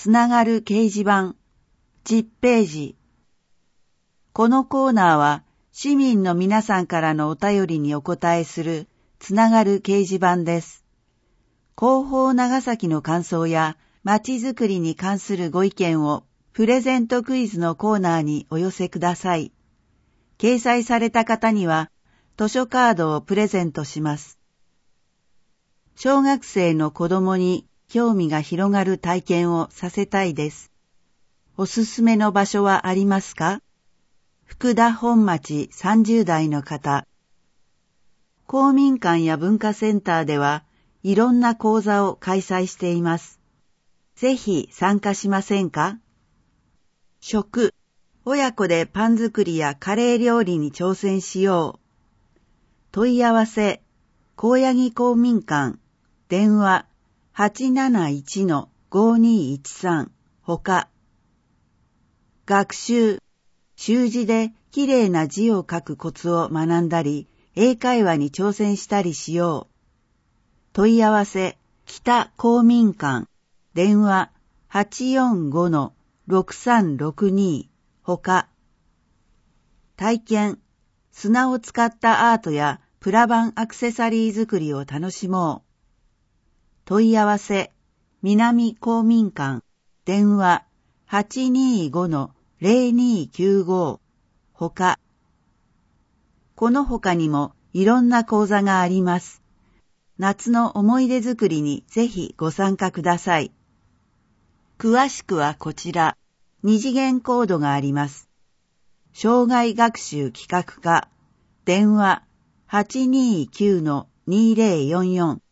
つながる掲示板、10ページ。このコーナーは市民の皆さんからのお便りにお答えするつながる掲示板です。広報長崎の感想やまちづくりに関するご意見をプレゼントクイズのコーナーにお寄せください。掲載された方には図書カードをプレゼントします。小学生の子供に興味が広がる体験をさせたいです。おすすめの場所はありますか？福田本町30代の方。公民館や文化センターではいろんな講座を開催しています。ぜひ参加しませんか？食。親子でパン作りやカレー料理に挑戦しよう。問い合わせ。高八木公民館。電話 871-5213 ほか。学習。習字できれいな字を書くコツを学んだり、英会話に挑戦したりしよう。問い合わせ。北公民館。電話 845-6362 ほか。体験。砂を使ったアートやプラ板アクセサリー作りを楽しもう。問い合わせ。南公民館。電話 825-0295 ほか。この他にもいろんな講座があります。夏の思い出作りにぜひご参加ください。詳しくはこちら、二次元コードがあります。障害学習企画課。電話 829-2044